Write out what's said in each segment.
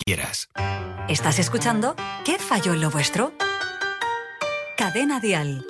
¿Estás escuchando? ¿Qué falló en lo vuestro? Cadena Dial.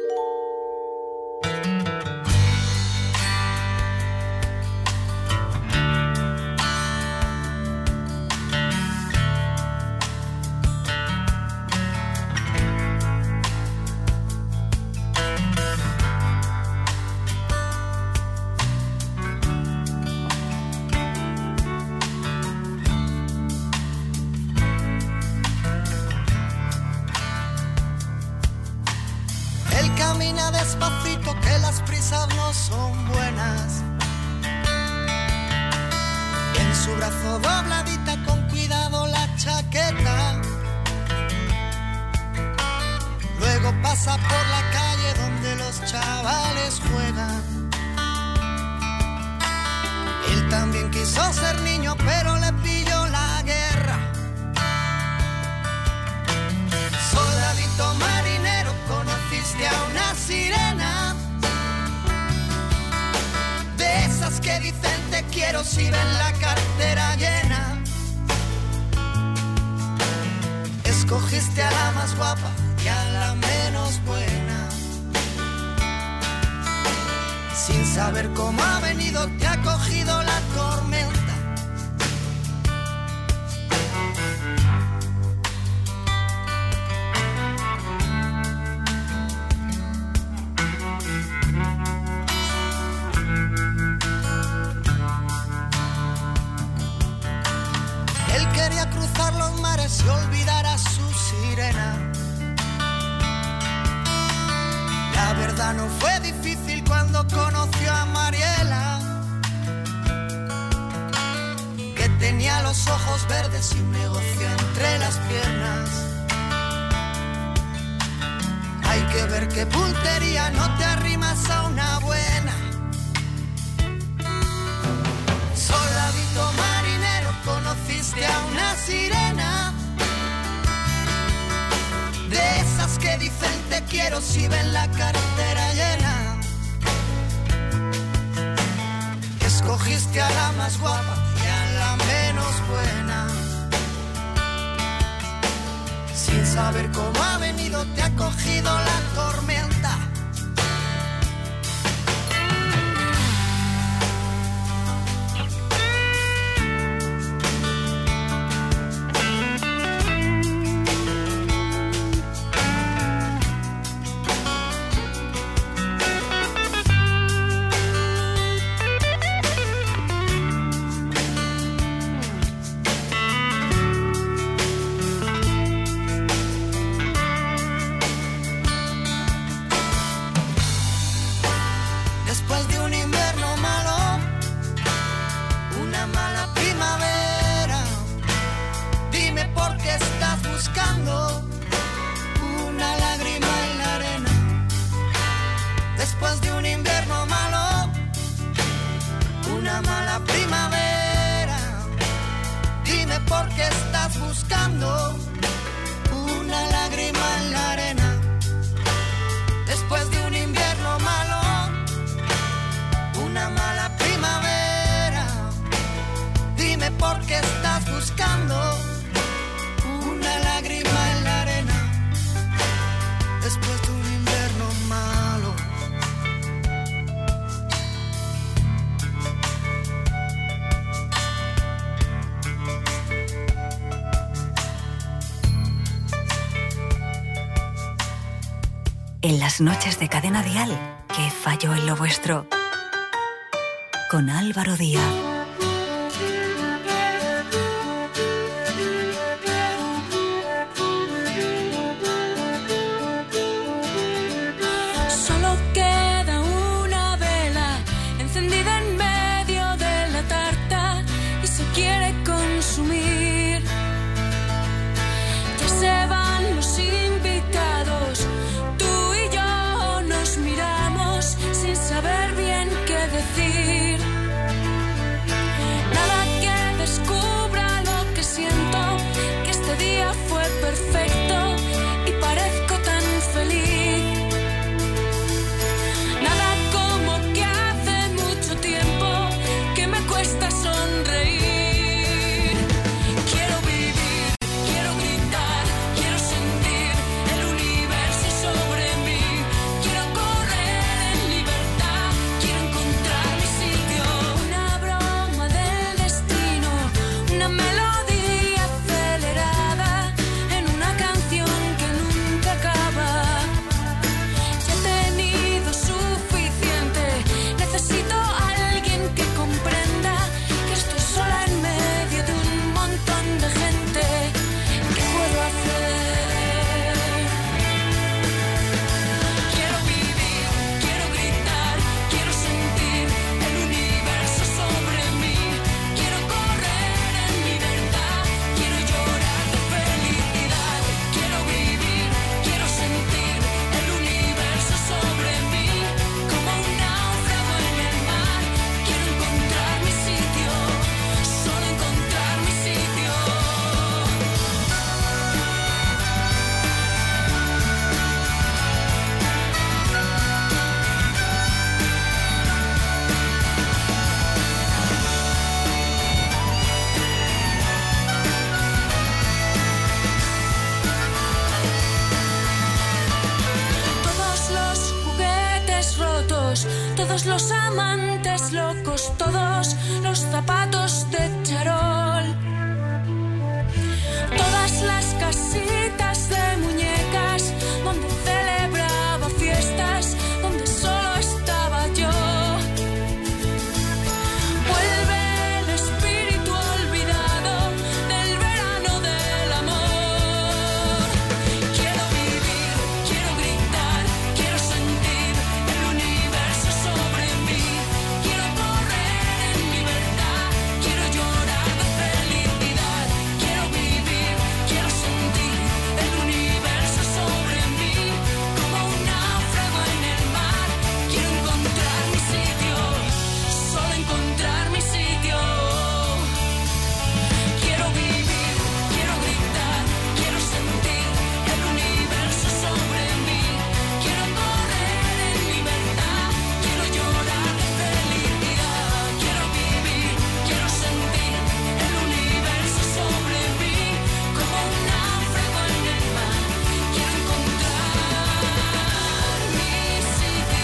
Escogiste a la más guapa y a la menos buena. Sin saber cómo ha venido, te ha cogido la tormenta. Él quería cruzar los mares y olvidar a su sirena. La verdad no fue difícil cuando conoció a Mariela, que tenía los ojos verdes y un negocio entre las piernas. Hay que ver qué puntería, no te arrimas a una buena. Soldadito marinero, conociste a una sirena, de esas que dicen te quiero si ven la cartera llena. Escogiste a la más guapa y a la menos buena. Sin saber cómo ha venido, te ha cogido la tormenta. Una lágrima en la arena. Después de un invierno malo, una mala primavera. Dime por qué estás buscando una lágrima en la arena. Después de un invierno malo, una mala primavera. Dime por qué estás buscando una lágrima en la arena. Después de un invierno malo. En las noches de Cadena Dial, ¿qué falló en lo vuestro? Con Álvaro Díaz. Saber bien qué decir. todos los amantes locos, todos los zapatos de charol, todas las casitas de muñecas donde celebraba fiestas, donde solo estaba yo. Vuelve el espíritu olvidado del verano del amor. Quiero vivir, quiero gritar, quiero sentir el universo sobre mí. Quiero correr en libertad, quiero llorar de felicidad. Quiero vivir, quiero sentir el universo sobre mí. Como un náufrago en el mar, quiero encontrar mi sitio, solo encontrar mi sitio. Quiero vivir, quiero gritar, quiero sentir el universo sobre mí. Quiero correr en libertad, quiero llorar de felicidad. Quiero vivir, quiero sentir el universo sobre mí. Como un náufrago en el mar, quiero encontrar mi sitio.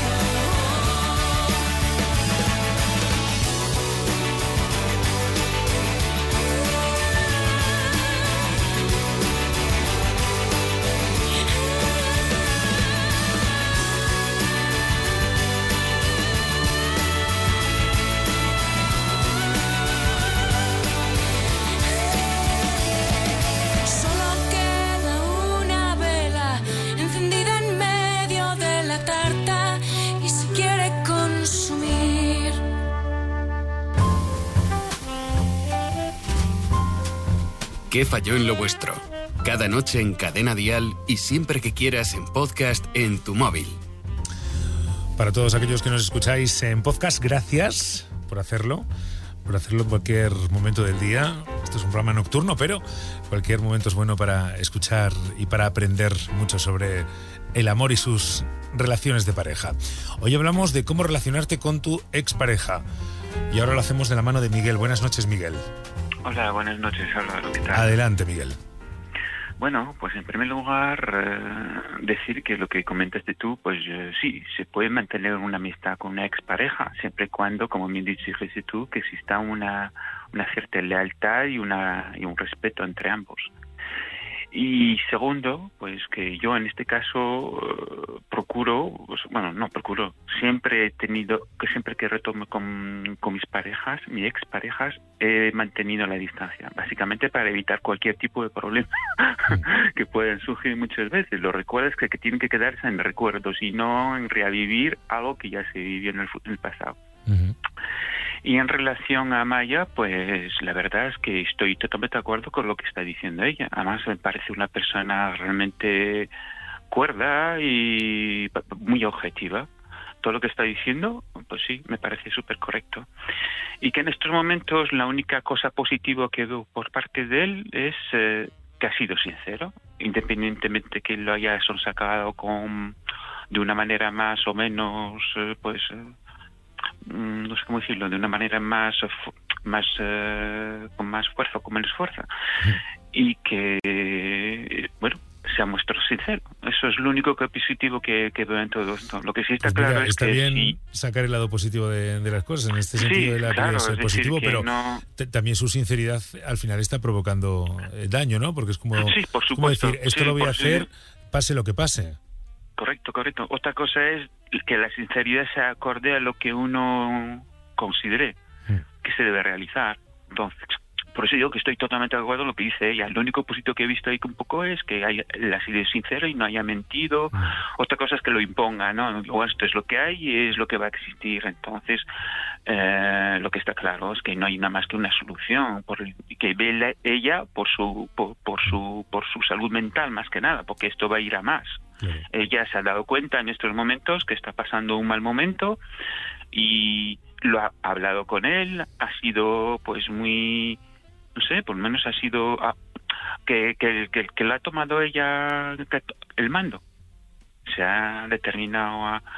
Solo queda una vela encendida en medio de la tarta y se quiere consumir. ¿Qué falló en lo vuestro? Cada noche en Cadena Dial y siempre que quieras en podcast en tu móvil. Para todos aquellos que nos escucháis en podcast, gracias por hacerlo en cualquier momento del día. Esto es un programa nocturno, pero cualquier momento es bueno para escuchar y para aprender mucho sobre el amor y sus relaciones de pareja. Hoy hablamos de cómo relacionarte con tu expareja y ahora lo hacemos de la mano de Miguel. Buenas noches, Miguel. Hola, buenas noches, Álvaro, ¿qué tal? Adelante, Miguel. Bueno, pues en primer lugar, decir que lo que comentaste tú, pues sí, se puede mantener una amistad con una expareja, siempre y cuando, como bien dijiste tú, que exista una cierta lealtad y un respeto entre ambos. Y segundo, pues que yo en este caso siempre he tenido, que siempre que retomo con mis parejas, mis exparejas, he mantenido la distancia, básicamente para evitar cualquier tipo de problema que puedan surgir muchas veces. Los recuerdos que tienen que quedarse en recuerdos y no en revivir algo que ya se vivió en el pasado. Uh-huh. Y en relación a Maya, pues la verdad es que estoy totalmente de acuerdo con lo que está diciendo ella. Además me parece una persona realmente cuerda y muy objetiva. Todo lo que está diciendo, pues sí, me parece súper correcto. Y que en estos momentos la única cosa positiva que veo por parte de él es que ha sido sincero, independientemente que lo haya sonsacado de una manera más o menos, no sé cómo decirlo, de una manera con más fuerza o con menos fuerza. Y que, bueno, se ha mostrado sincero. Eso es lo único positivo que veo en todo esto. Lo que sí está claro es está que bien sí, sacar el lado positivo de las cosas, en este sentido sí, de la claro, quería ser es decir, positivo, que pero no... también su sinceridad al final está provocando daño, ¿no? Porque es como, Sí, por como supuesto. decir, esto Sí, lo voy a por hacer, pase lo que pase. Correcto. Otra cosa es que la sinceridad se acorde a lo que uno considere que se debe realizar. Entonces, por eso digo que estoy totalmente de acuerdo con lo que dice ella. Lo único positivo que he visto ahí un poco es que él ha sido sincero y no haya mentido. Otra cosa es que lo imponga, ¿no? Luego, esto es lo que hay y es lo que va a existir. Entonces, lo que está claro es que no hay nada más que una solución, que ve ella por su salud mental más que nada, porque esto va a ir a más. Ella se ha dado cuenta en estos momentos que está pasando un mal momento y lo ha hablado con él, ha sido pues muy, no sé, por lo menos ha sido que la ha tomado ella el mando. Se ha determinado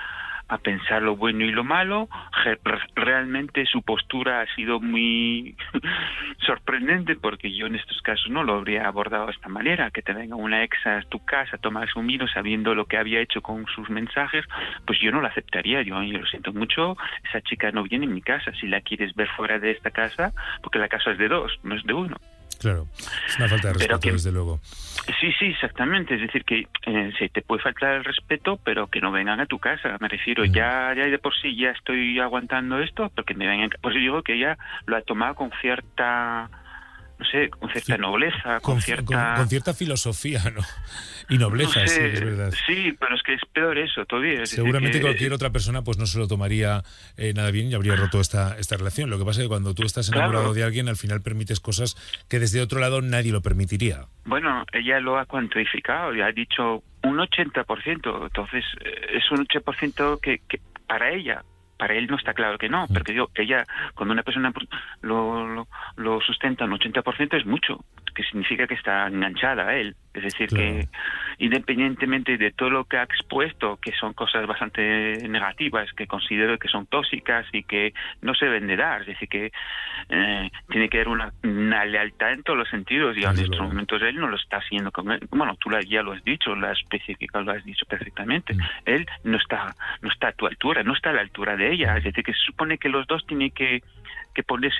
a pensar lo bueno y lo malo. Realmente su postura ha sido muy sorprendente, porque yo en estos casos no lo habría abordado de esta manera, que te venga una ex a tu casa a tomarse un vino sabiendo lo que había hecho con sus mensajes. Pues yo no lo aceptaría. Yo lo siento mucho, esa chica no viene en mi casa. Si la quieres ver fuera de esta casa, porque la casa es de dos, no es de uno. Claro, es una falta de respeto, desde luego. Sí, exactamente. Es decir, que sí, te puede faltar el respeto, pero que no vengan a tu casa. Me refiero, ya de por sí ya estoy aguantando esto, porque me vengan. Pues yo digo que ella lo ha tomado con cierta, no sé, con cierta nobleza, con cierta filosofía, ¿no? Y nobleza, no sé, sí, es verdad. Sí, pero es que es peor eso todavía. Seguramente cualquier otra persona pues no se lo tomaría nada bien y habría roto esta relación. Lo que pasa es que cuando tú estás enamorado de alguien, al final permites cosas que desde otro lado nadie lo permitiría. Bueno, ella lo ha cuantificado y ha dicho un 80%. Entonces, es un 80% que para ella... Para él no está claro que no, porque ella, cuando una persona lo sustenta un 80%, es mucho, que significa que está enganchada a él. Es decir, que independientemente de todo lo que ha expuesto, que son cosas bastante negativas, que considero que son tóxicas y que no se deben de dar, es decir, que tiene que haber una lealtad en todos los sentidos, y en estos momentos él no lo está haciendo con él. Bueno, tú ya lo has dicho, lo has especificado, lo has dicho perfectamente. Él no está a tu altura, no está a la altura de ella. Es decir, que se supone que los dos tienen que ponerse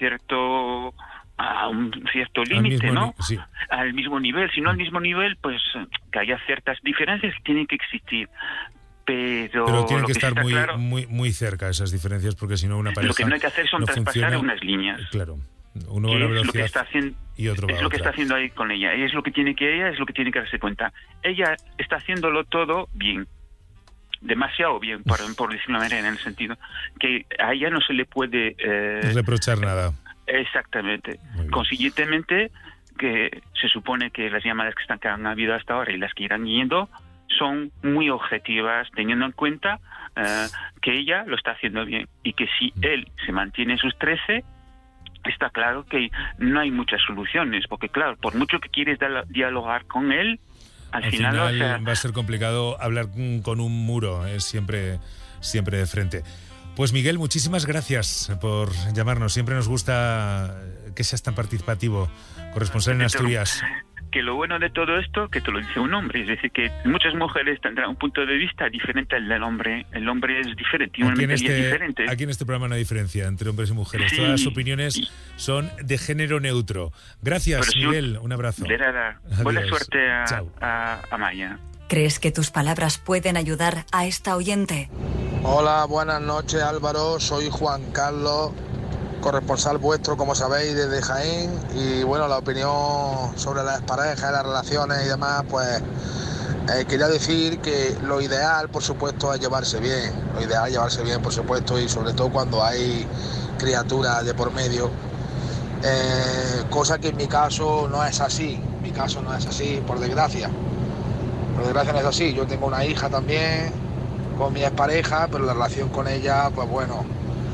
a un cierto límite, ¿no? Sí. Al mismo nivel. Si no al mismo nivel, pues que haya ciertas diferencias que tienen que existir. Pero tienen que estar muy cerca esas diferencias, porque si no una pareja lo que no hay que hacer son traspasar unas líneas. Claro. Uno va a la velocidad y otro va a otra. Es lo que está haciendo ahí con ella. Es lo que tiene que darse cuenta. Ella está haciéndolo todo bien. Demasiado bien, por decirlo de una manera, en el sentido que a ella no se le puede reprochar nada. Exactamente. Consiguientemente, que se supone que las llamadas que han habido hasta ahora y las que irán yendo son muy objetivas, teniendo en cuenta que ella lo está haciendo bien, y que si él se mantiene en sus 13, está claro que no hay muchas soluciones, porque claro, por mucho que quieres dialogar con él, al final va a ser complicado hablar con un muro, siempre de frente. Pues Miguel, muchísimas gracias por llamarnos. Siempre nos gusta que seas tan participativo, corresponsal en Asturias. Que lo bueno de todo esto, que te lo dice un hombre, es decir, que muchas mujeres tendrán un punto de vista diferente al del hombre. El hombre es diferente, tiene una mentalidad diferente. Aquí en este programa no hay diferencia entre hombres y mujeres. Sí, todas las opiniones son de género neutro. Gracias, Miguel. Un abrazo. De nada. Buena suerte a Maya. ¿Crees que tus palabras pueden ayudar a esta oyente? Hola, buenas noches, Álvaro. Soy Juan Carlos, corresponsal vuestro, como sabéis, desde Jaén. Y bueno, la opinión sobre las parejas, las relaciones y demás, pues quería decir que lo ideal, por supuesto, es llevarse bien. Lo ideal es llevarse bien, por supuesto, y sobre todo cuando hay criaturas de por medio. Cosa que en mi caso no es así. En mi caso no es así, por desgracia. Por desgracia no es así. Yo tengo una hija también con mi expareja, pero la relación con ella, pues bueno,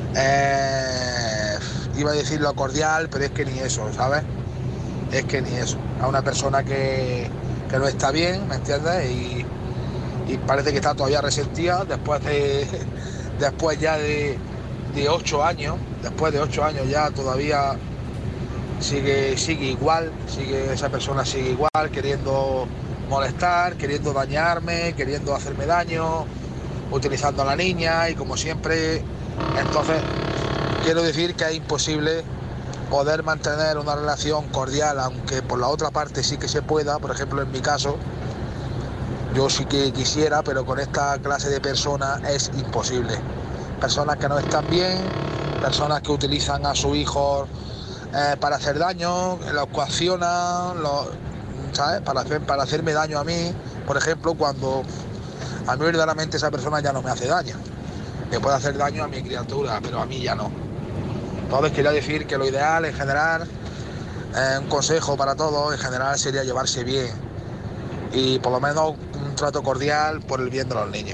iba a decir lo cordial, pero es que ni eso, ¿sabes? Es que ni eso. A una persona que no está bien, ¿me entiendes? Y parece que está todavía resentida después ya de 8 años. Después de 8 años ya todavía sigue igual, esa persona sigue igual, queriendo molestar, queriendo dañarme, queriendo hacerme daño, utilizando a la niña, y como siempre. Entonces quiero decir que es imposible poder mantener una relación cordial, aunque por la otra parte sí que se pueda. Por ejemplo, en mi caso, yo sí que quisiera, pero con esta clase de personas es imposible. Personas que no están bien, personas que utilizan a su hijo para hacer daño, los coaccionan, ¿sabes? Para hacerme daño a mí, por ejemplo, cuando a mí verdaderamente esa persona ya no me hace daño. Me puede hacer daño a mi criatura, pero a mí ya no. Entonces quería decir que lo ideal en general, un consejo para todos en general, sería llevarse bien y por lo menos un trato cordial por el bien de los niños.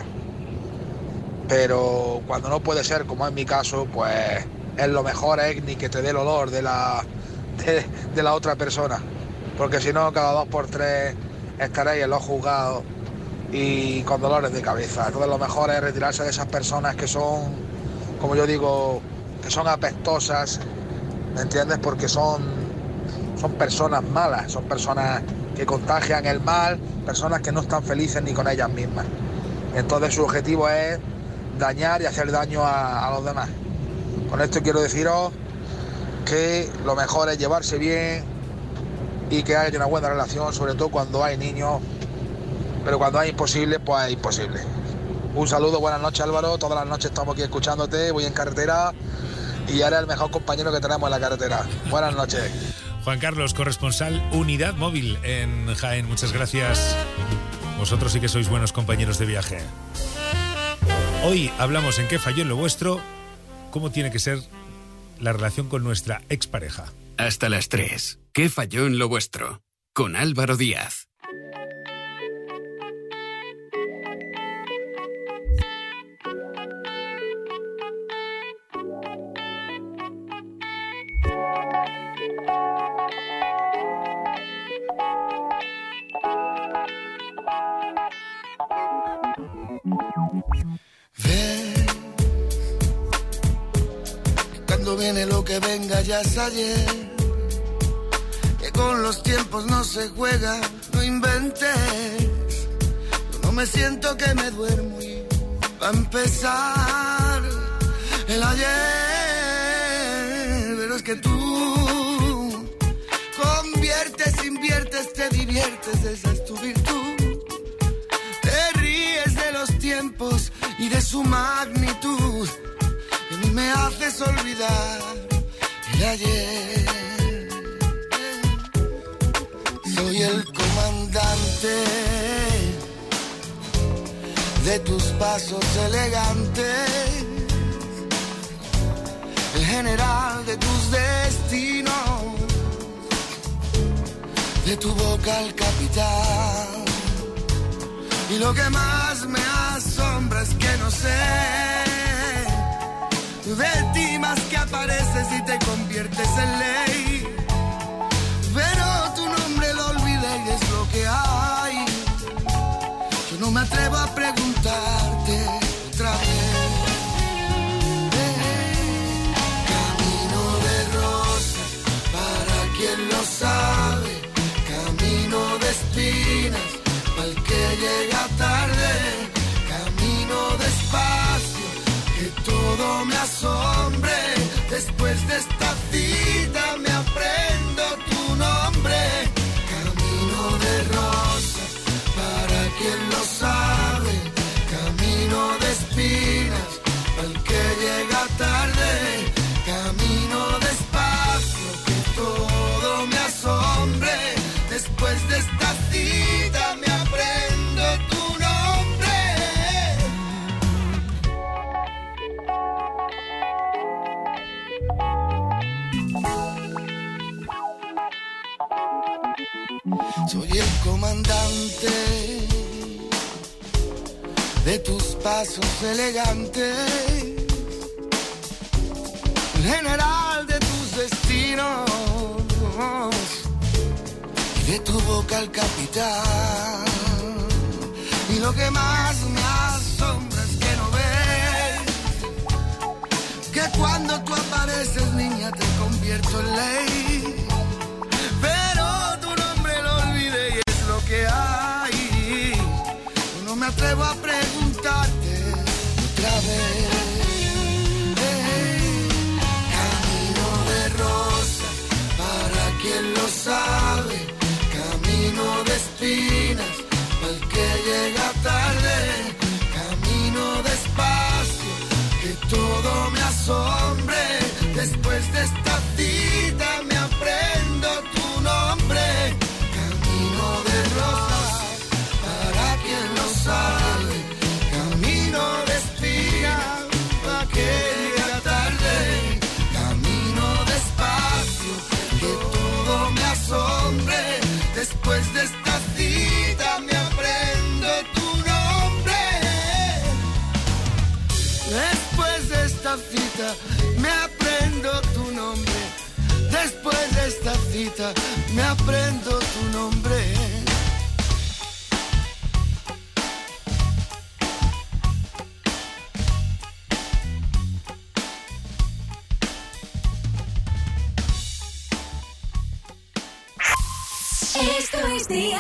Pero cuando no puede ser, como en mi caso, pues es lo mejor es ni que te dé el olor de la otra persona, porque si no, cada 2 por 3 estaréis en los juzgados y con dolores de cabeza. Entonces lo mejor es retirarse de esas personas que son, como yo digo, que son apestosas, ¿me entiendes? Porque son personas malas, son personas que contagian el mal, personas que no están felices ni con ellas mismas. Entonces su objetivo es dañar y hacer daño a los demás. Con esto quiero deciros que lo mejor es llevarse bien y que haya una buena relación, sobre todo cuando hay niños, pero cuando hay imposible, pues es imposible. Un saludo, buenas noches Álvaro, todas las noches estamos aquí escuchándote, voy en carretera y eres el mejor compañero que tenemos en la carretera. Buenas noches. Juan Carlos, corresponsal Unidad Móvil en Jaén, muchas gracias. Vosotros sí que sois buenos compañeros de viaje. Hoy hablamos en qué falló en lo vuestro, cómo tiene que ser la relación con nuestra expareja. Hasta las 3. ¿Qué falló en lo vuestro? Con Álvaro Díaz. Viene lo que venga, ya es ayer. Que con los tiempos no se juega, no inventes. Yo no me siento que me duermo y va a empezar el ayer. Pero es que tú conviertes, inviertes, te diviertes, esa es tu virtud. Te ríes de los tiempos y de su magnitud. Y me haces olvidar el ayer. Soy el comandante de tus pasos elegantes, el general de tus destinos, de tu boca el capitán. Y lo que más me asombra es que no sé de ti más que apareces y te conviertes en ley. Pero tu nombre lo olvidé y es lo que hay. Yo no me atrevo a preguntarte otra vez. Camino de rosas, para quien lo sabe. Camino de espinas, para el que llega tarde. Camino despacio, que todo me asombre. Después de esta cita me aprendo tu nombre. Camino de rosas, para quien lo sabe. Camino de espinas, para el que llega tarde. Camino despacio, que todo me asombre. Después de esta cita me aprendo tu nombre. Soy el comandante de tus pasos elegantes, el general de tus destinos, y de tu boca el capitán. Y lo que más me asombra es que no ves que cuando tú apareces, niña, te convierto en ley. Que hay, no me atrevo a preguntarte otra vez. Camino de rosas, para quien lo sabe. Camino de espinas, para el que llega tarde. Camino despacio, que todo me asombre. Después de esta cita me aprendo tu nombre. De rosas, para quien lo sabe. Camino de espinas, para que llega tarde. Camino despacio, que todo me asombre. Después de esta cita me aprendo tu nombre. Después de esta cita me aprendo tu nombre. Después de esta cita me aprendo tu nombre. Esto es Día.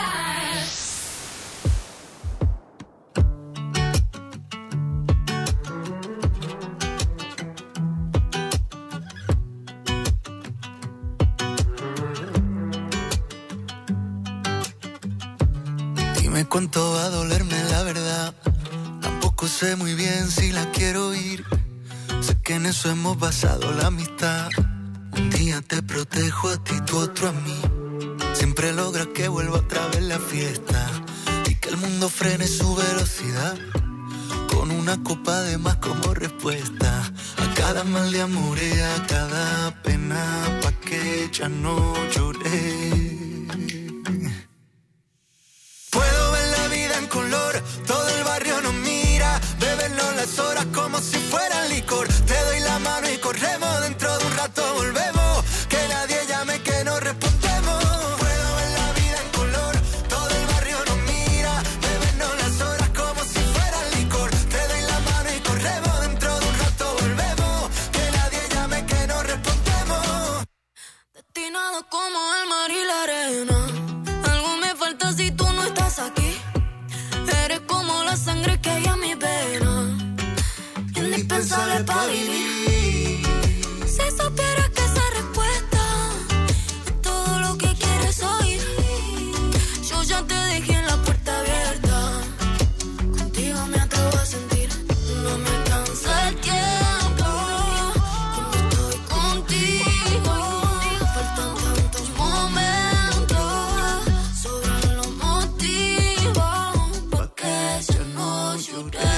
Dime cuánto va a dolerme la verdad. Tampoco sé muy bien si la quiero oír. Sé que en eso hemos basado la amistad. Un día te protejo a ti, tú otro a mí. Siempre logras que vuelva otra vez la fiesta y que el mundo frene su velocidad. Con una copa de más como respuesta a cada mal de amor y a cada pena, pa' que ya no lloré. Puedo ver la vida en color, todo el barrio nos mira, bebernos las horas como si fueran licor. Te doy la mano y corremos, dentro de un rato volvemos, que nadie llame que no respondemos. Puedo ver la vida en color, todo el barrio nos mira, bebernos las horas como si fueran licor. Te doy la mano y corremos, dentro de un rato volvemos, que nadie llame que no respondemos. Destinado como el mar y la arena, algo me falta si tú no estás aquí. Eres como la sangre que hay en mi vena, indispensable para vivir. Si supieras que esa respuesta es todo lo que quieres oír. Yo ya te dejé en la puerta abierta, contigo me atrevo a sentir. No me alcanza el tiempo cuando estoy contigo. Faltan tantos momentos, sobran los motivos pa' que ya no lloré.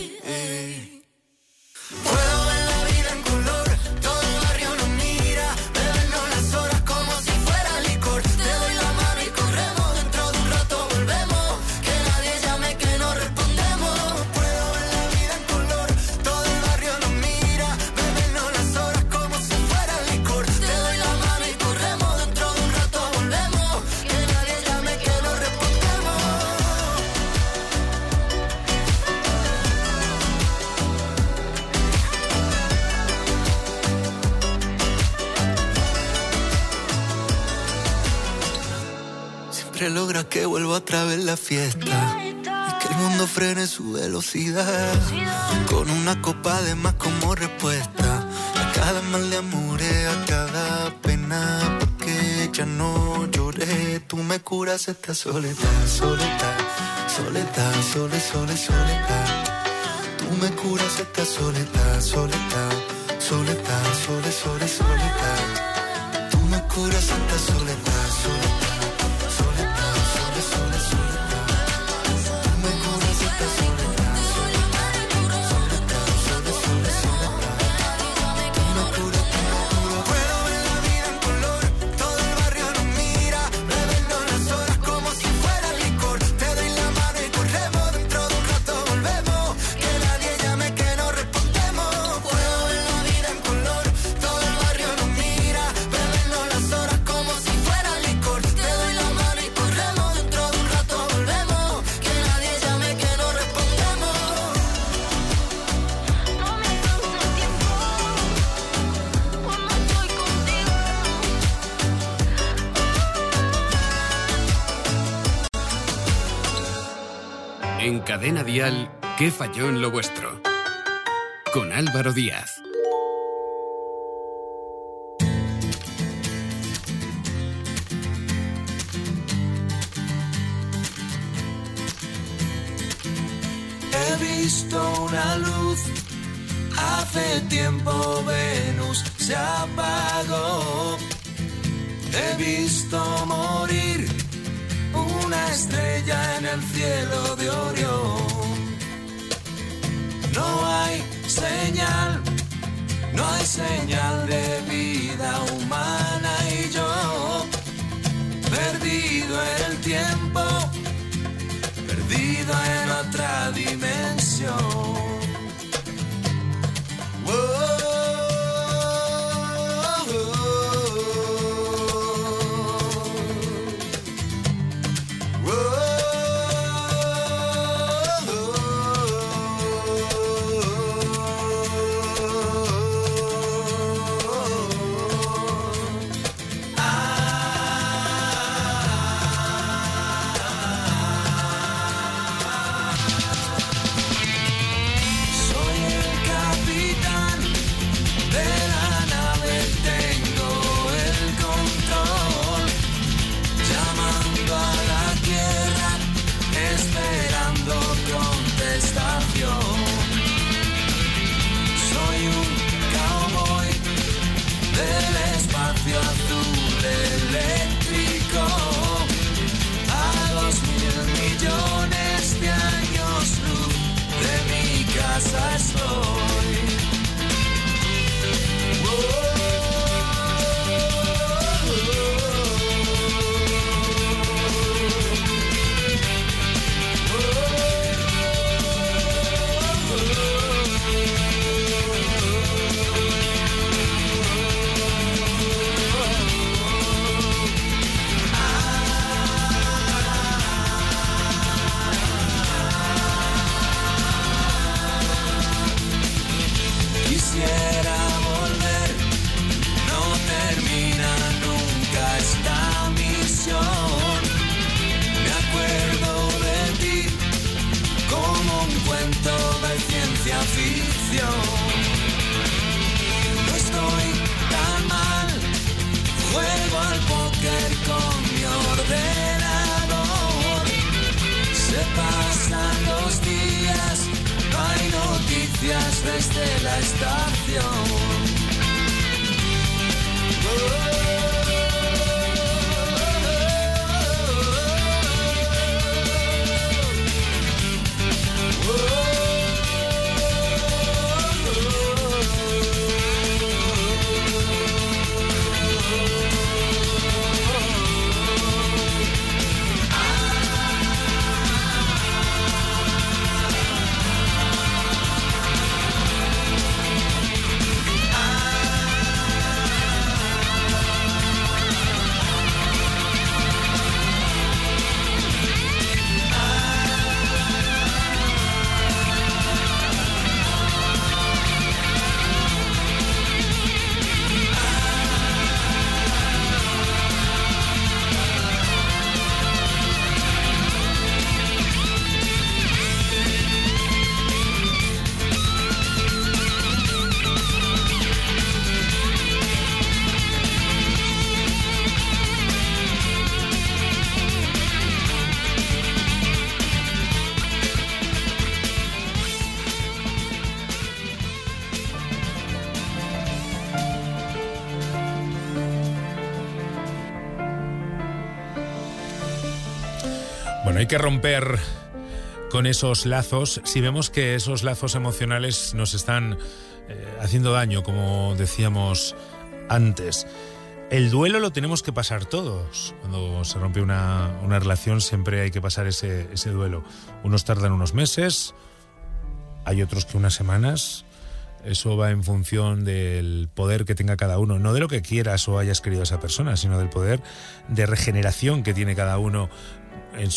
Puedo ver la vida en color, todo el barrio nos mira, bebernos las horas como si fuera licor. Te doy la mano y corremos, dentro de un rato volvemos, que nadie llame que no respondemos. Puedo ver la vida en color, todo el barrio nos mira, bebernos las horas como si fuera licor. Te doy la mano y corremos, dentro de un rato volvemos, que nadie llame que no respondemos. Siempre logra que vuelva otra vez la fiesta y que el mundo frene su velocidad. Con una copa de más como respuesta a cada mal de amor, a cada pena, porque ya no lloré. Tú me curas esta soledad, soledad, soledad, soledad. Tú me curas esta soledad, soledad, soledad, soledad. Tú me curas esta soledad, soledad. Puedo ver la vida en color, todo el barrio nos mira, bebernos las horas como si fuera licor. Te doy la mano y corremos, dentro de un rato volvemos, que nadie llame que no respondemos. Puedo ver la vida en color, todo el barrio nos mira, bebernos las horas como si fuera licor. Te doy la mano y corremos, dentro de un rato volvemos, que nadie llame que no respondemos. No me alcanza el tiempo cuando estoy contigo. En Cadena Dial, ¿qué falló en lo vuestro? Con Álvaro Díaz. He visto una luz, hace tiempo Venus se apagó. He visto morir una estrella en el cielo de Orión. No hay señal, no hay señal de vida humana y yo, perdido en el tiempo, perdido en otra dimensión. lejos desde la estación. Bueno, hay que romper con esos lazos si vemos que esos lazos emocionales nos están haciendo daño, como decíamos antes. El duelo lo tenemos que pasar todos. Cuando se rompe una relación siempre hay que pasar ese duelo. Unos tardan unos meses, hay otros que unas semanas. Eso va en función del poder que tenga cada uno, no de lo que quieras o hayas querido a esa persona, sino del poder de regeneración que tiene cada uno en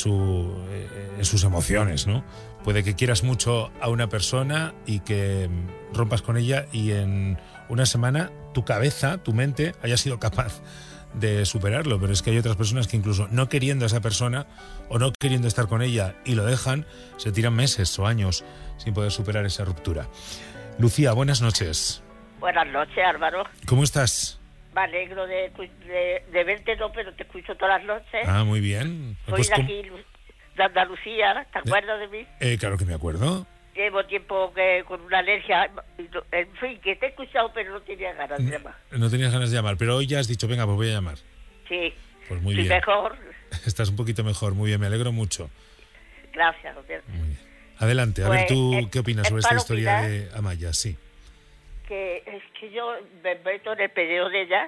sus emociones, ¿no? Puede que quieras mucho a una persona y que rompas con ella y en una semana tu cabeza, tu mente, haya sido capaz de superarlo, pero es que hay otras personas que incluso no queriendo a esa persona o no queriendo estar con ella y lo dejan, se tiran meses o años sin poder superar esa ruptura. Lucía, buenas noches. Buenas noches, Álvaro. ¿Cómo estás? Me alegro de verte, no, pero te escucho todas las noches. Ah, muy bien. Soy Pues, de aquí, de Andalucía, ¿te acuerdas de mí? Claro que me acuerdo. Llevo tiempo que con una alergia, en fin, que te he escuchado, pero no tenía ganas de llamar. No tenías ganas de llamar, pero hoy ya has dicho, venga, pues voy a llamar. Sí. Pues muy Sí, bien. mejor. Estás un poquito mejor, muy bien, me alegro mucho. Gracias, Roberto. Muy bien. Adelante, a ver Pues, tú qué opinas sobre esta para historia opinar de Amaya, sí. Que es que yo me meto en el peleo de ella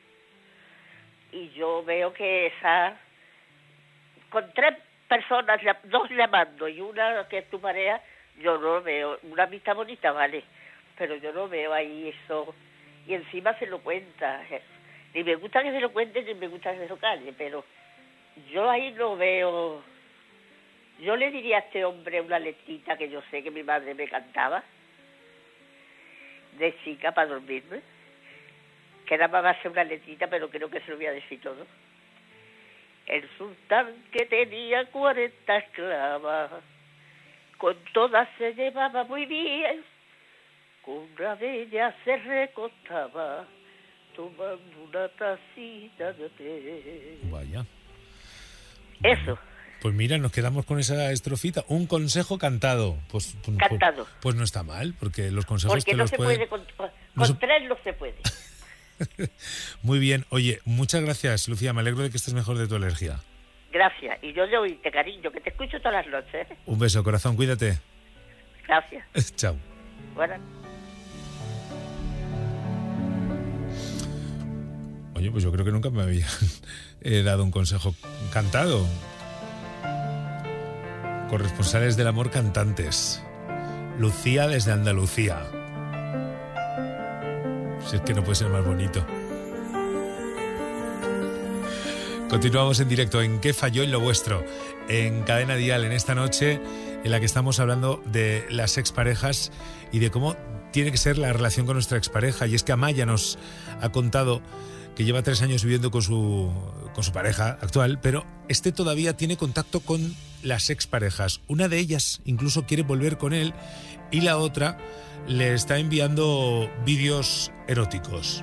y yo veo que esa, con 3 personas, 2 llamando y una que es tu pareja, yo no lo veo. Una amistad bonita, vale, pero yo no veo ahí eso. Y encima se lo cuenta. Ni me gusta que se lo cuente, ni me gusta que se lo calle, pero yo ahí no veo. Yo le diría a este hombre una letrita que yo sé que mi madre me cantaba de chica para dormirme, que nada más va a ser una letrita, pero creo que se lo voy a decir todo. El sultán que tenía 40 esclavas, con todas se llevaba muy bien, con una de ellas se recostaba, tomando una tacita de té. Vaya. Eso. Pues mira, nos quedamos con esa estrofita. Un consejo cantado. Cantado. Pues no está mal, porque los consejos Porque te no los se pueden... puede, con no se- 3 no se puede. Muy bien. Oye, muchas gracias, Lucía. Me alegro de que estés mejor de tu alergia. Gracias. Y yo le oíste, cariño, que te escucho todas las noches. Un beso, corazón. Cuídate. Gracias. Chao. Buenas. Oye, pues yo creo que nunca me habían dado un consejo cantado. Corresponsales del amor cantantes. Lucía desde Andalucía. Si es que no puede ser más bonito. Continuamos en directo en ¿Qué falló en lo vuestro? En Cadena Dial, en esta noche en la que estamos hablando de las exparejas y de cómo tiene que ser la relación con nuestra expareja. Y es que Amaya nos ha contado que lleva 3 años viviendo con su pareja actual, pero todavía tiene contacto con las exparejas. Una de ellas incluso quiere volver con él y la otra le está enviando vídeos eróticos.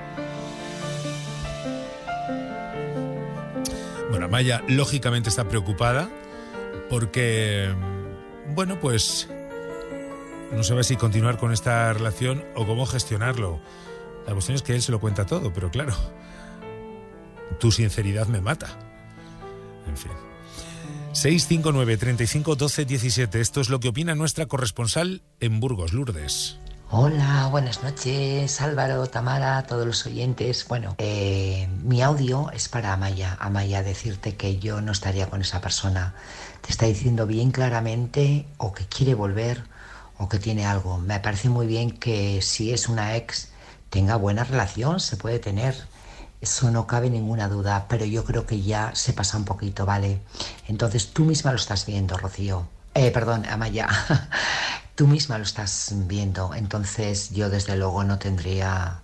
Bueno, Amaya lógicamente está preocupada porque, bueno, pues no sabe si continuar con esta relación o cómo gestionarlo. La cuestión es que él se lo cuenta todo, pero claro, tu sinceridad me mata. En fin. 659 35 12 17. Esto es lo que opina nuestra corresponsal en Burgos, Lourdes. Hola, buenas noches, Álvaro, Tamara, todos los oyentes. Bueno, mi audio es para Amaya. Amaya, decirte que yo no estaría con esa persona. Te está diciendo bien claramente o que quiere volver o que tiene algo. Me parece muy bien que si es una ex tenga buena relación, se puede tener. Eso no cabe ninguna duda, pero yo creo que ya se pasa un poquito, ¿vale? Entonces tú misma lo estás viendo, Rocío. Amaya. Tú misma lo estás viendo, entonces yo desde luego no tendría,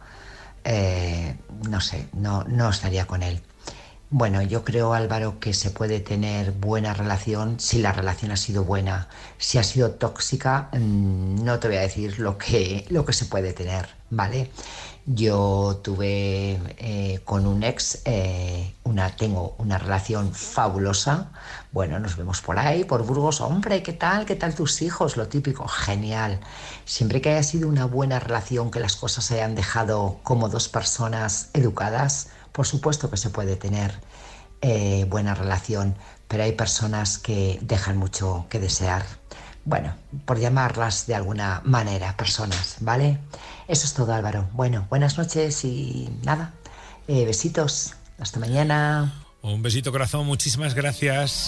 no estaría con él. Bueno, yo creo, Álvaro, que se puede tener buena relación si la relación ha sido buena. Si ha sido tóxica, no te voy a decir lo que se puede tener, ¿vale? Yo tuve con un ex, tengo una relación fabulosa. Bueno, nos vemos por ahí, por Burgos. Hombre, ¿qué tal? ¿Qué tal tus hijos? Lo típico, genial. Siempre que haya sido una buena relación, que las cosas se hayan dejado como dos personas educadas, por supuesto que se puede tener buena relación, pero hay personas que dejan mucho que desear. Bueno, por llamarlas de alguna manera, personas, ¿vale? Eso es todo, Álvaro. Bueno, buenas noches y nada, besitos. Hasta mañana. Un besito, corazón. Muchísimas gracias.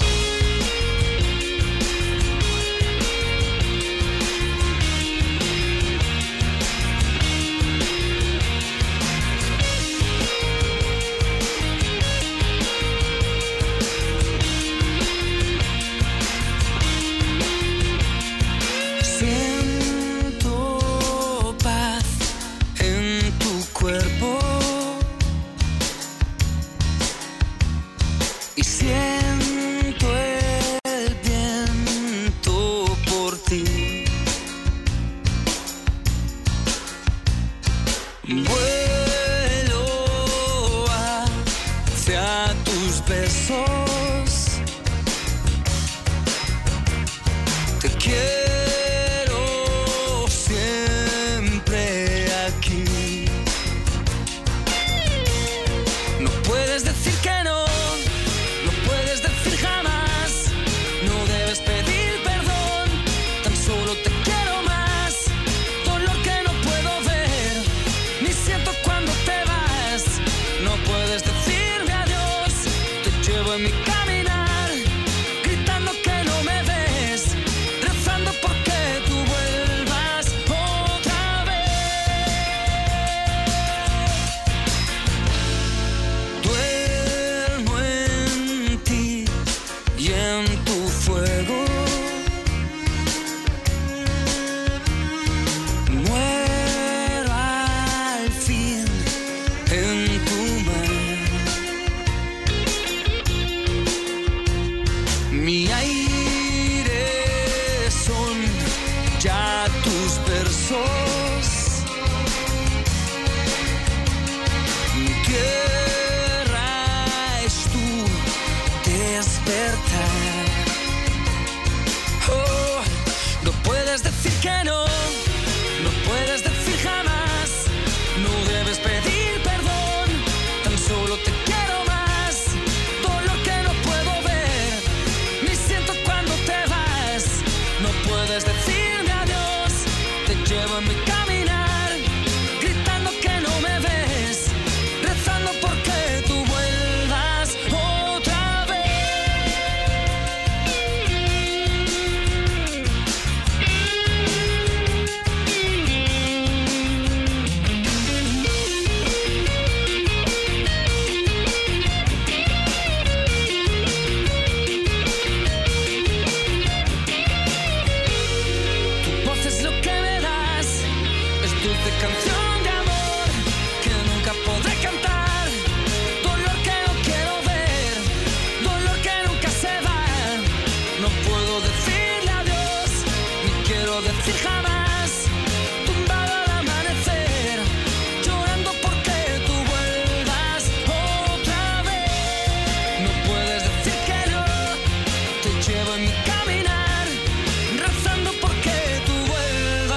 Llevo en mi caminar, rezando porque tú vuelvas.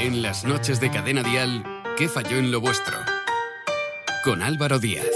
En las noches de Cadena Dial, ¿qué falló en lo vuestro? Con Álvaro Díaz.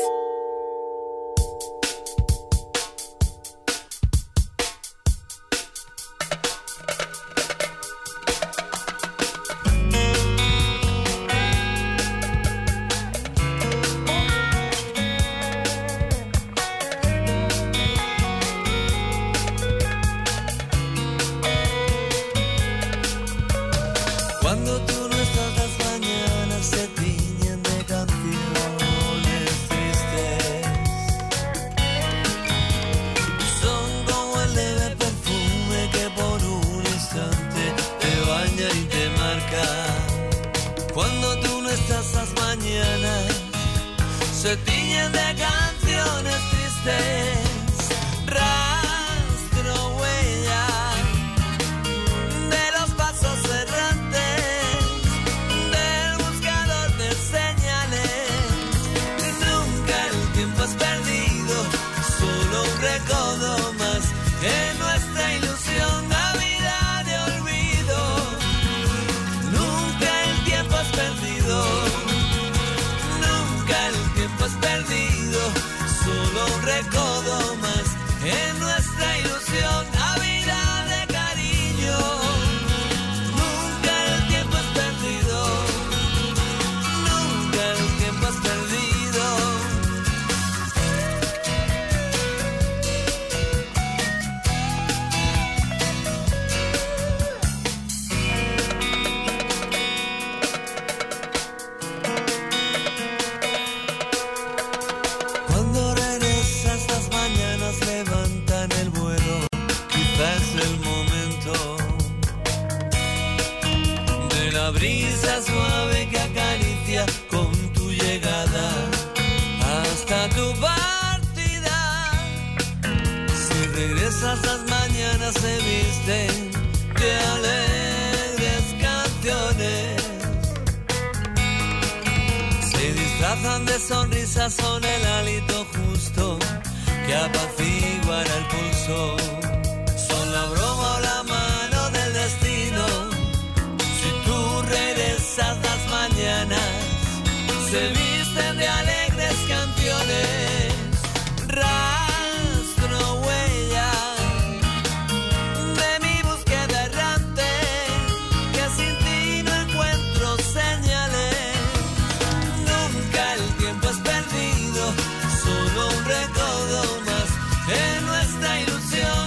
Solo un recodo más en nuestra ilusión.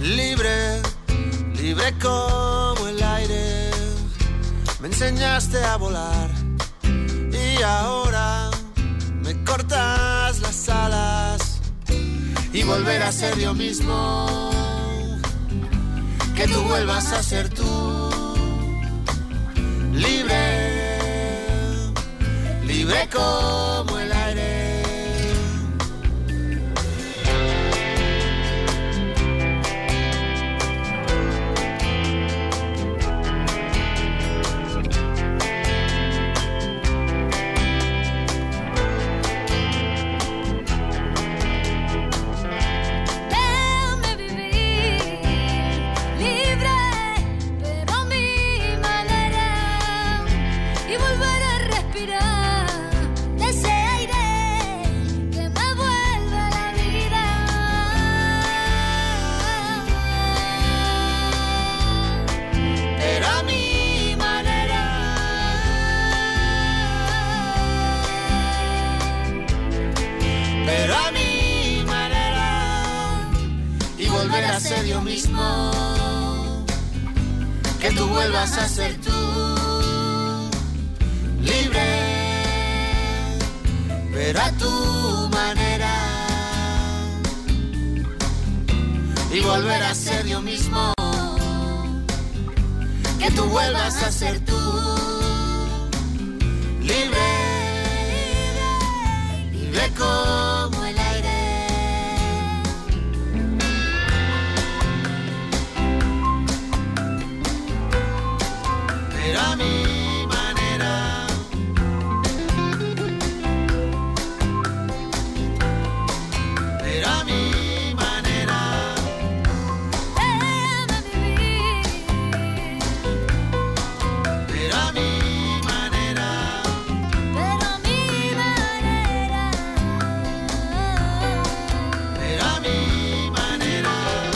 libre, libre como el aire. Me enseñaste a volar y ahora me cortas las alas y volver a ser yo mismo, que tú vuelvas a ser tú. Libre, libre como el aire. Ser yo mismo, que tú vuelvas a ser tú, libre, pero a tu manera, y volver a ser yo mismo, que tú vuelvas a ser tú, libre, libre como el aire. A mi manera, pero a mi manera, déjame vivir, pero a mi manera, pero a mi manera, pero a mi manera.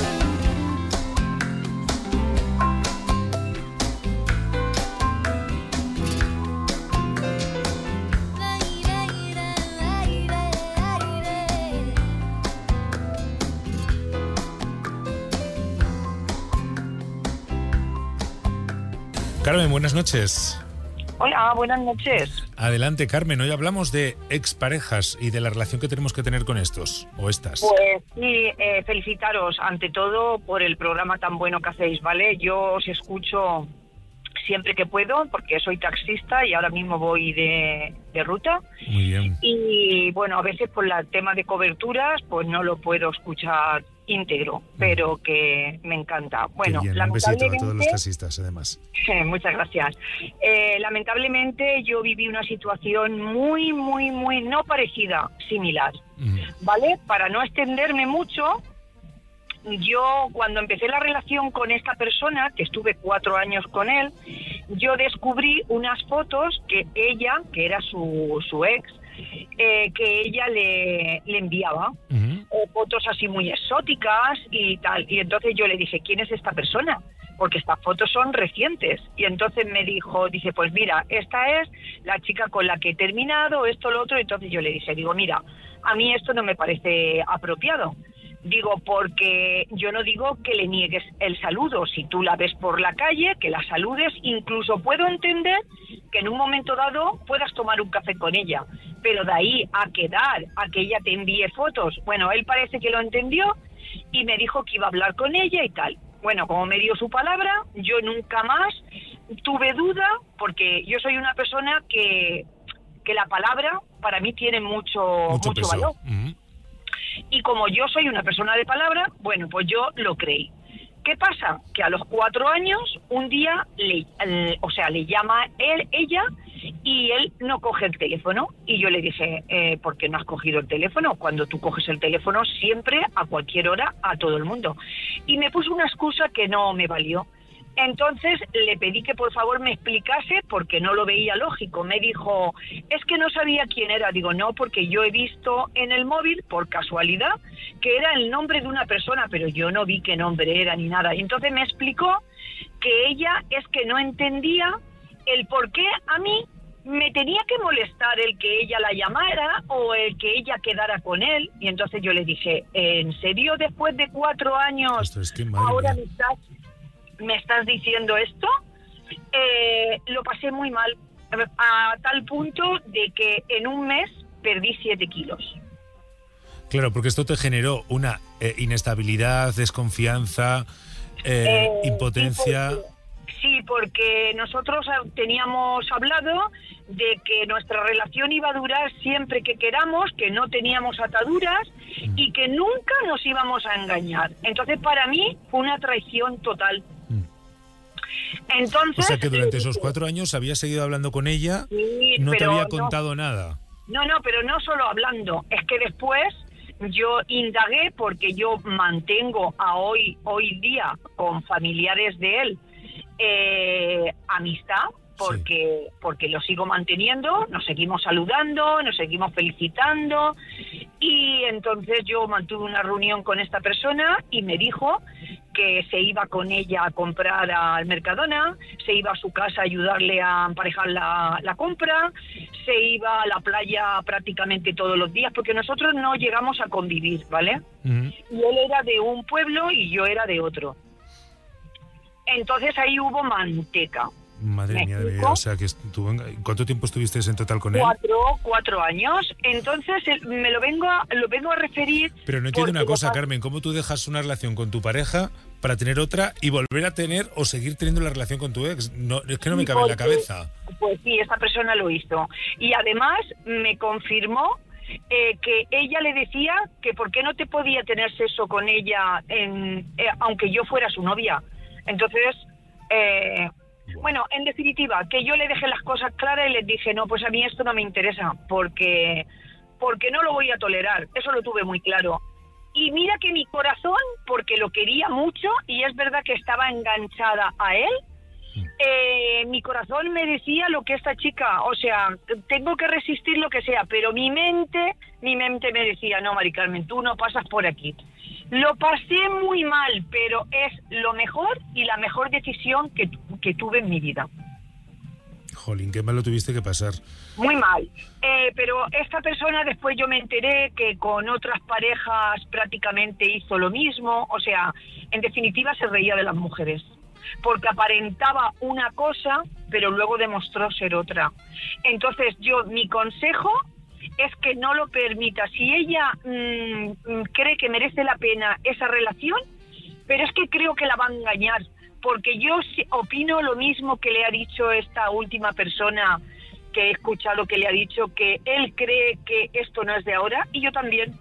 Carmen, buenas noches. Hola, buenas noches. Adelante, Carmen. Hoy hablamos de exparejas y de la relación que tenemos que tener con estos o estas. Pues sí, felicitaros ante todo por el programa tan bueno que hacéis, ¿vale? Yo os escucho siempre que puedo porque soy taxista y ahora mismo voy de ruta. Muy bien. Y bueno, a veces por el tema de coberturas pues no lo puedo escuchar íntegro, pero que me encanta. Bueno, bien, un besito a todos los taxistas, además. Muchas gracias. Lamentablemente yo viví una situación muy no parecida, similar, ¿vale? Para no extenderme mucho, yo cuando empecé la relación con esta persona, que estuve 4 años con él, yo descubrí unas fotos que ella, que era su ex, que ella le enviaba, fotos así muy exóticas y tal, y entonces yo le dije, ¿quién es esta persona? Porque estas fotos son recientes, y entonces me dijo, dice, pues mira, esta es la chica con la que he terminado, esto, lo otro, y entonces yo le dije, digo, mira, a mí esto no me parece apropiado. Digo, porque yo no digo que le niegues el saludo. Si tú la ves por la calle, que la saludes. Incluso puedo entender que en un momento dado puedas tomar un café con ella. Pero de ahí a quedar, a que ella te envíe fotos. Bueno, él parece que lo entendió y me dijo que iba a hablar con ella y tal. Bueno, como me dio su palabra, yo nunca más tuve duda, porque yo soy una persona que la palabra para mí tiene mucho valor. Y como yo soy una persona de palabra, bueno, pues yo lo creí. ¿Qué pasa? Que a los 4 años, un día, le llama ella, y él no coge el teléfono. Y yo le dije, ¿por qué no has cogido el teléfono? Cuando tú coges el teléfono, siempre, a cualquier hora, a todo el mundo. Y me puso una excusa que no me valió. Entonces le pedí que por favor me explicase porque no lo veía lógico. Me dijo, es que no sabía quién era. Digo, no, porque yo he visto en el móvil, por casualidad, que era el nombre de una persona, pero yo no vi qué nombre era ni nada. Y entonces me explicó que ella es que no entendía el por qué a mí me tenía que molestar el que ella la llamara o el que ella quedara con él. Y entonces yo le dije, ¿en serio después de 4 años ahora me estás diciendo esto? Lo pasé muy mal, a tal punto de que en un mes perdí 7 kilos. Claro, porque esto te generó una inestabilidad, desconfianza, impotencia. Sí, porque nosotros teníamos hablado de que nuestra relación iba a durar siempre que queramos, que no teníamos ataduras y que nunca nos íbamos a engañar. Entonces, para mí, fue una traición total. Entonces, o sea que durante esos 4 años habías seguido hablando con ella, sí, no te había contado nada. No, pero no solo hablando, es que después yo indagué, porque yo mantengo a hoy día con familiares de él amistad, porque lo sigo manteniendo, nos seguimos saludando, nos seguimos felicitando, y entonces yo mantuve una reunión con esta persona y me dijo que se iba con ella a comprar al Mercadona, se iba a su casa a ayudarle a emparejar la compra, se iba a la playa prácticamente todos los días, porque nosotros no llegamos a convivir, ¿vale? Uh-huh. Y él era de un pueblo y yo era de otro. Entonces ahí hubo manteca. Madre mía, o sea que ¿cuánto tiempo estuvisteis en total con él? 4 años. Entonces me lo vengo a referir. Pero no entiendo una cosa, Carmen, ¿cómo tú dejas una relación con tu pareja para tener otra y volver a tener o seguir teniendo la relación con tu ex? No, es que no me cabe en la cabeza. Pues sí, esta persona lo hizo. Y además me confirmó que ella le decía que por qué no te podía tener sexo con ella aunque yo fuera su novia. Entonces, bueno, en definitiva, que yo le dejé las cosas claras y les dije, no, pues a mí esto no me interesa, porque no lo voy a tolerar. Eso lo tuve muy claro. Y mira que mi corazón, porque lo quería mucho, y es verdad que estaba enganchada a él, mi corazón me decía lo que esta chica, o sea, tengo que resistir lo que sea, pero mi mente me decía, no, Mari Carmen, tú no pasas por aquí. Lo pasé muy mal, pero es lo mejor y la mejor decisión que tuve en mi vida. Jolín, qué mal lo tuviste que pasar. Muy mal. Pero esta persona, después yo me enteré que con otras parejas prácticamente hizo lo mismo. O sea, en definitiva se reía de las mujeres. Porque aparentaba una cosa, pero luego demostró ser otra. Entonces mi consejo es que no lo permita. Si ella cree que merece la pena esa relación, pero es que creo que la va a engañar, porque yo opino lo mismo que le ha dicho esta última persona que he escuchado, que le ha dicho que él cree que esto no es de ahora, y yo también,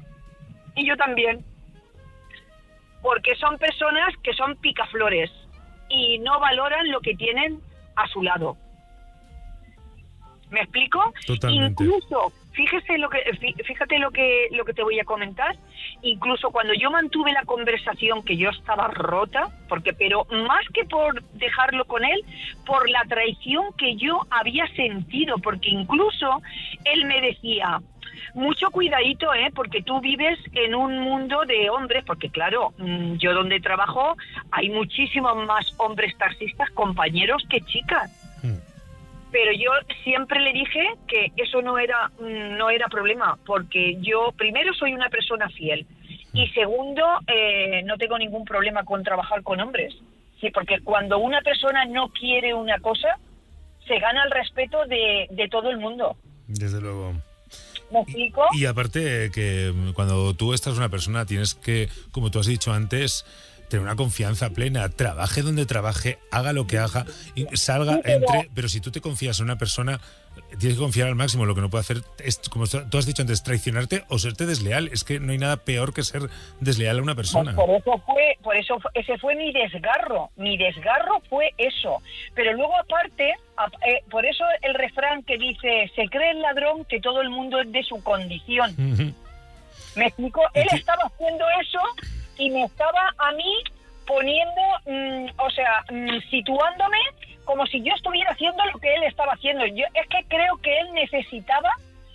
porque son personas que son picaflores y no valoran lo que tienen a su lado. ¿Me explico? Totalmente. Incluso, fíjate lo que te voy a comentar. Incluso cuando yo mantuve la conversación, que yo estaba rota, pero más que por dejarlo con él, por la traición que yo había sentido, porque incluso él me decía, mucho cuidadito, porque tú vives en un mundo de hombres, porque claro, yo donde trabajo hay muchísimos más hombres taxistas, compañeros, que chicas. Pero yo siempre le dije que eso no era problema, porque yo primero soy una persona fiel y segundo no tengo ningún problema con trabajar con hombres. Sí, porque cuando una persona no quiere una cosa, se gana el respeto de todo el mundo. Desde luego. ¿Me explico? Y aparte que cuando tú estás una persona tienes que, como tú has dicho antes, tener una confianza plena, trabaje donde trabaje, haga lo que haga, salga, entre, pero si tú te confías en una persona, tienes que confiar al máximo. Lo que no puede hacer es, como tú has dicho antes, traicionarte o serte desleal. Es que no hay nada peor que ser desleal a una persona. Por eso ese fue mi desgarro fue eso. Pero luego aparte, por eso el refrán que dice, se cree el ladrón que todo el mundo es de su condición. ¿Me explico? Él estaba haciendo eso y me estaba a mí poniendo, situándome como si yo estuviera haciendo lo que él estaba haciendo. Es que creo que él necesitaba,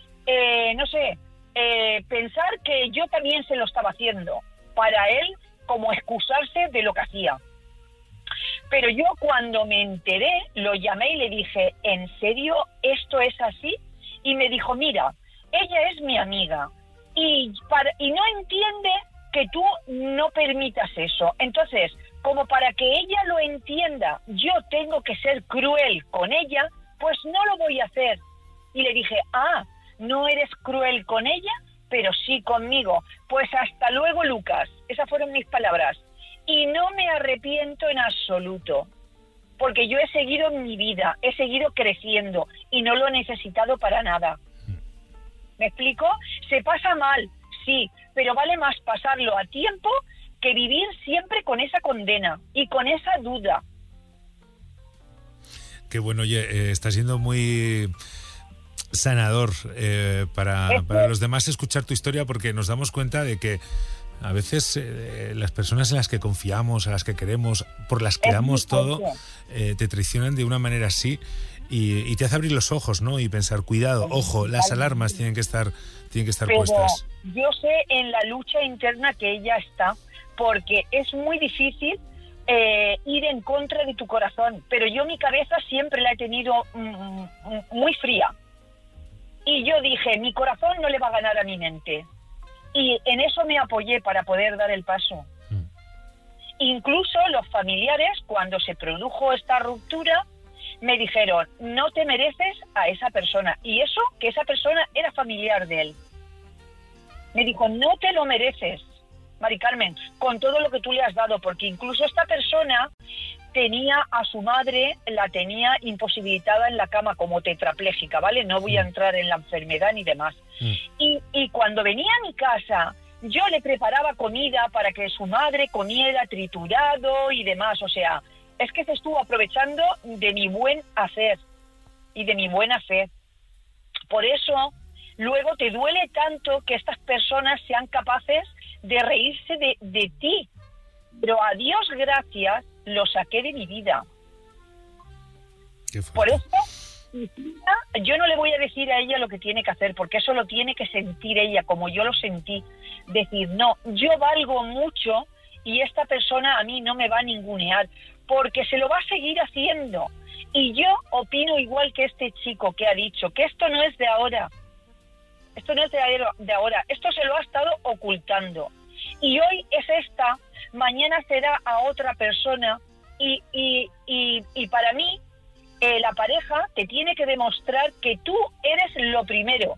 pensar que yo también se lo estaba haciendo, para él como excusarse de lo que hacía. Pero yo cuando me enteré, lo llamé y le dije, ¿en serio esto es así? Y me dijo, mira, ella es mi amiga y no entiende que tú no permitas eso. Entonces, como para que ella lo entienda, yo tengo que ser cruel con ella, pues no lo voy a hacer. Y le dije, no eres cruel con ella, pero sí conmigo. Pues hasta luego, Lucas. Esas fueron mis palabras. Y no me arrepiento en absoluto, porque yo he seguido en mi vida, he seguido creciendo y no lo he necesitado para nada. ¿Me explico? Se pasa mal, sí, pero vale más pasarlo a tiempo que vivir siempre con esa condena y con esa duda. Qué bueno, oye, está siendo muy sanador para los demás escuchar tu historia, porque nos damos cuenta de que a veces las personas en las que confiamos, a las que queremos, por las que damos todo, te traicionan de una manera así y te hace abrir los ojos, ¿no? Y pensar, cuidado, ojo, las alarmas tienen que estar puestas. Yo sé en la lucha interna que ella está, porque es muy difícil ir en contra de tu corazón, pero yo mi cabeza siempre la he tenido muy fría. Y yo dije, mi corazón no le va a ganar a mi mente. Y en eso me apoyé para poder dar el paso. Incluso los familiares, cuando se produjo esta ruptura, me dijeron, no te mereces a esa persona. Y eso, que esa persona era familiar de él. Me dijo, no te lo mereces, Mari Carmen, con todo lo que tú le has dado, porque incluso esta persona tenía a su madre, la tenía imposibilitada en la cama como tetrapléjica, ¿vale? No voy a entrar en la enfermedad ni demás. Y cuando venía a mi casa, yo le preparaba comida para que su madre comiera triturado y demás. O sea, es que se estuvo aprovechando de mi buen hacer y de mi buena fe. Por eso, luego te duele tanto que estas personas sean capaces de reírse de ti. Pero a Dios gracias, lo saqué de mi vida. Por eso, yo no le voy a decir a ella lo que tiene que hacer, porque eso lo tiene que sentir ella, como yo lo sentí. Decir, no, yo valgo mucho y esta persona a mí no me va a ningunear, porque se lo va a seguir haciendo. Y yo opino igual que este chico que ha dicho, que esto no es de ahora. Esto no es de ahora. Esto se lo ha estado ocultando. Y hoy es esta, mañana será a otra persona. Y para mí, la pareja te tiene que demostrar que tú eres lo primero.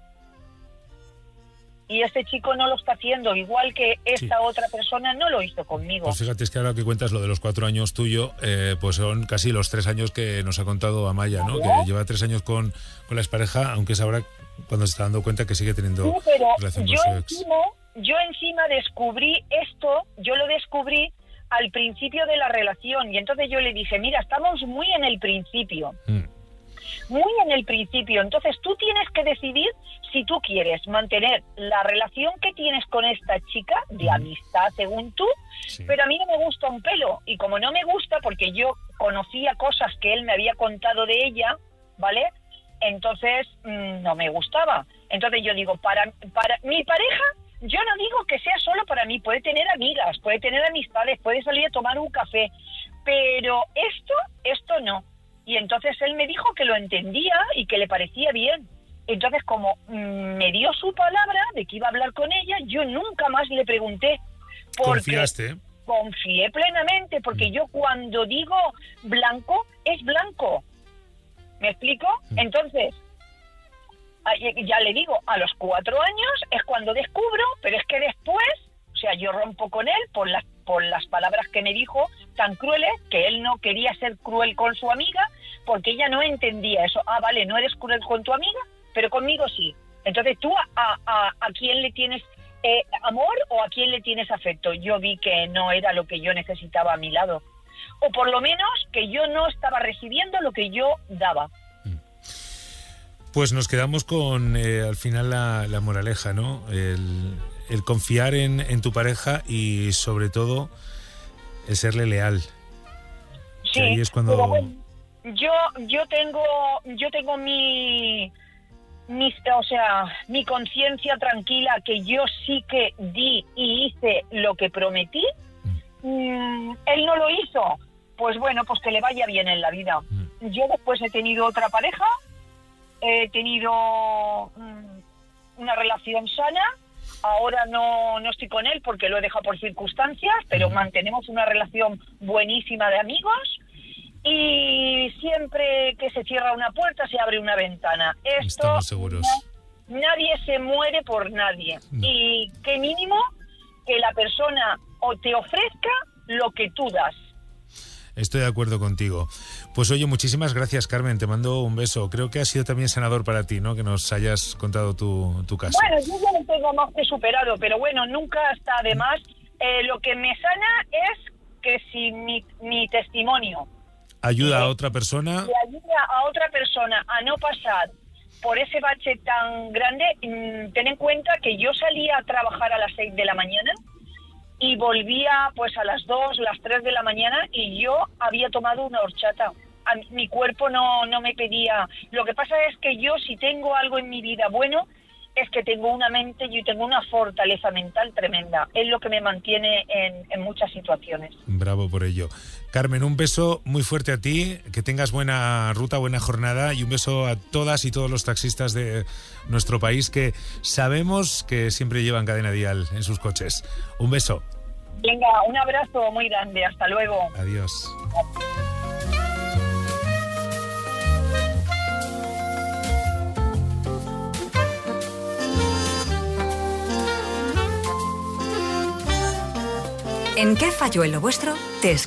Y este chico no lo está haciendo, igual que esta otra persona no lo hizo conmigo. Pues fíjate, es que ahora que cuentas lo de los 4 años tuyo, pues son casi los 3 años que nos ha contado Amaya, ¿no? Que lleva 3 años con la expareja, aunque es ahora cuando se está dando cuenta que sigue teniendo relación con su ex. Yo encima descubrí esto, yo lo descubrí al principio de la relación, y entonces yo le dije, mira, estamos muy en el principio. Muy en el principio. Entonces tú tienes que decidir si tú quieres mantener la relación que tienes con esta chica de amistad, según tú, pero a mí no me gusta un pelo. Y como no me gusta, porque yo conocía cosas que él me había contado de ella, ¿vale? Entonces no me gustaba. Entonces yo digo, para mi pareja, yo no digo que sea solo para mí, puede tener amigas, puede tener amistades, puede salir a tomar un café, pero esto no. Y entonces él me dijo que lo entendía y que le parecía bien. Entonces, como me dio su palabra de que iba a hablar con ella, yo nunca más le pregunté. ¿Confiaste? Confié plenamente, porque yo cuando digo blanco, es blanco. ¿Me explico? Entonces, ya le digo, a los 4 años es cuando descubro, pero es que después, o sea, yo rompo con él por las palabras que me dijo, tan crueles, que él no quería ser cruel con su amiga, porque ella no entendía eso. Ah, vale, no eres cruel con tu amiga, pero conmigo sí. Entonces, ¿tú a quién le tienes amor o a quién le tienes afecto? Yo vi que no era lo que yo necesitaba a mi lado. O por lo menos que yo no estaba recibiendo lo que yo daba. Pues nos quedamos con, al final, la moraleja, ¿no? El confiar en tu pareja y, sobre todo, el serle leal. Sí, ahí es cuando... pero bueno, yo tengo mi conciencia tranquila, que yo sí que di y hice lo que prometí. Él no lo hizo, pues bueno, pues que le vaya bien en la vida. Yo después he tenido otra pareja, he tenido una relación sana. Ahora no estoy con él porque lo he dejado por circunstancias, pero mantenemos una relación buenísima de amigos. Y siempre que se cierra una puerta se abre una ventana. Esto, estamos seguros. Nadie se muere por nadie. No. Y qué mínimo que la persona o te ofrezca lo que tú das. Estoy de acuerdo contigo. Pues oye, muchísimas gracias, Carmen, te mando un beso. Creo que ha sido también sanador para ti, ¿no?, que nos hayas contado tu caso. Bueno, yo ya lo tengo más que superado, pero bueno, nunca está de más. Lo que me sana es que si mi testimonio ayuda a otra persona, le ayuda a otra persona a no pasar por ese bache tan grande, ten en cuenta que yo salía a trabajar a las 6 de la mañana y volvía pues a las 2, las 3 de la mañana y yo había tomado una horchata. Mi cuerpo no me pedía. Lo que pasa es que yo, si tengo algo en mi vida bueno, es que tengo una mente y tengo una fortaleza mental tremenda. Es lo que me mantiene en muchas situaciones. Bravo por ello. Carmen, un beso muy fuerte a ti, que tengas buena ruta, buena jornada, y un beso a todas y todos los taxistas de nuestro país que sabemos que siempre llevan Cadena Dial en sus coches. Un beso. Venga, un abrazo muy grande. Hasta luego. Adiós. ¿En qué falló en lo vuestro? Te